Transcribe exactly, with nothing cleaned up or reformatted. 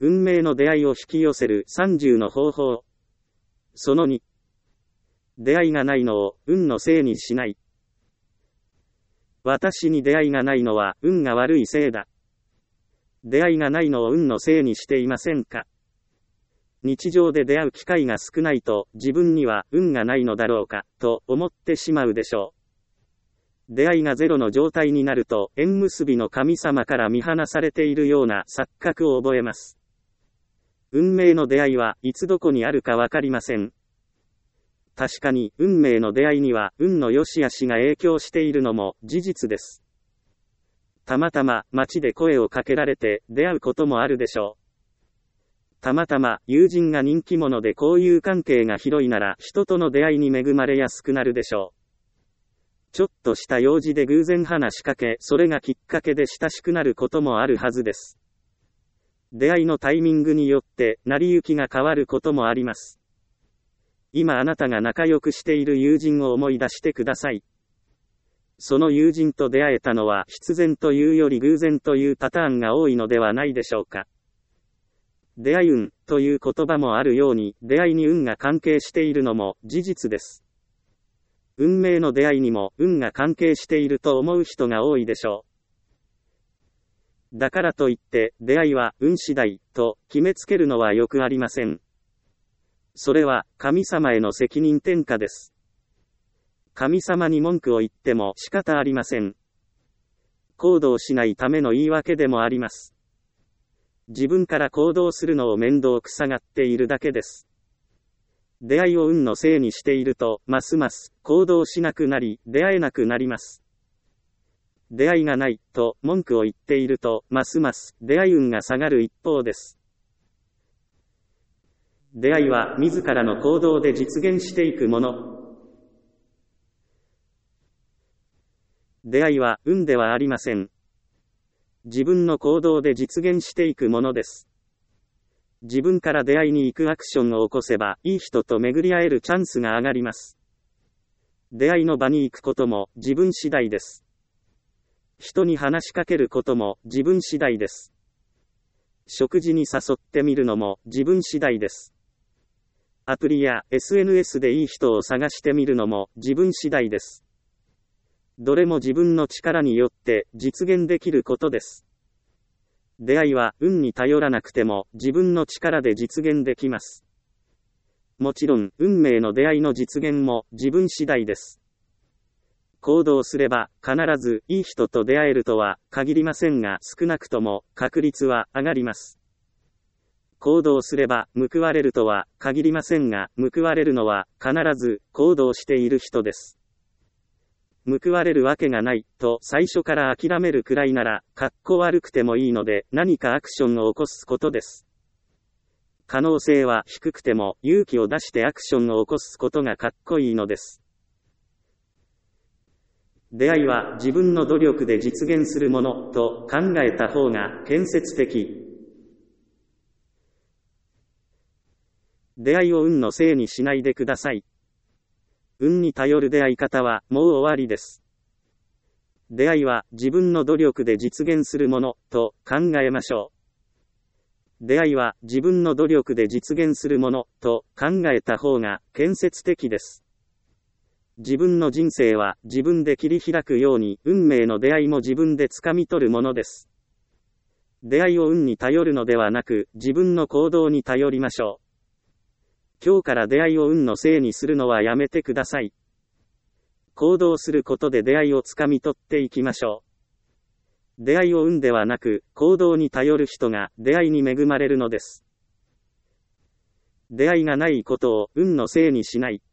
運命の出会いを引き寄せるさんじゅうの方法。そのに。出会いがないのを運のせいにしない。私に出会いがないのは運が悪いせいだ。出会いがないのを運のせいにしていませんか？日常で出会う機会が少ないと自分には運がないのだろうかと思ってしまうでしょう。出会いがゼロの状態になると縁結びの神様から見放されているような錯覚を覚えます。運命の出会いはいつどこにあるかわかりません。確かに運命の出会いには運の良し悪しが影響しているのも事実です。たまたま街で声をかけられて出会うこともあるでしょう。たまたま友人が人気者で交友関係が広いなら人との出会いに恵まれやすくなるでしょう。ちょっとした用事で偶然話しかけ、それがきっかけで親しくなることもあるはずです。出会いのタイミングによって成り行きが変わることもあります。今あなたが仲良くしている友人を思い出してください。その友人と出会えたのは必然というより偶然というパターンが多いのではないでしょうか。出会い運という言葉もあるように、出会いに運が関係しているのも事実です。運命の出会いにも運が関係していると思う人が多いでしょう。だからといって、出会いは運次第と決めつけるのはよくありません。それは神様への責任転嫁です。神様に文句を言っても仕方ありません。行動しないための言い訳でもあります。自分から行動するのを面倒くさがっているだけです。出会いを運のせいにしていると、ますます行動しなくなり、出会えなくなります。出会いがないと文句を言っていると、ますます出会い運が下がる一方です。出会いは自らの行動で実現していくもの。出会いは運ではありません。自分の行動で実現していくものです。自分から出会いに行くアクションを起こせば、いい人と巡り会えるチャンスが上がります。出会いの場に行くことも自分次第です。人に話しかけることも自分次第です。食事に誘ってみるのも自分次第です。アプリや エスエヌエス でいい人を探してみるのも自分次第です。どれも自分の力によって実現できることです。出会いは運に頼らなくても自分の力で実現できます。もちろん運命の出会いの実現も自分次第です。行動すれば必ずいい人と出会えるとは限りませんが、少なくとも確率は上がります。行動すれば報われるとは限りませんが、報われるのは必ず行動している人です。報われるわけがないと最初から諦めるくらいなら、かっこ悪くてもいいので何かアクションを起こすことです。可能性は低くても勇気を出してアクションを起こすことがかっこいいのです。出会いは自分の努力で実現するものと考えた方が建設的。出会いを運のせいにしないでください。運に頼る出会い方はもう終わりです。出会いは自分の努力で実現するものと考えましょう。出会いは自分の努力で実現するものと考えた方が建設的です。自分の人生は自分で切り開くように、運命の出会いも自分で掴み取るものです。出会いを運に頼るのではなく、自分の行動に頼りましょう。今日から出会いを運のせいにするのはやめてください。行動することで出会いを掴み取っていきましょう。出会いを運ではなく、行動に頼る人が出会いに恵まれるのです。出会いがないことを運のせいにしない。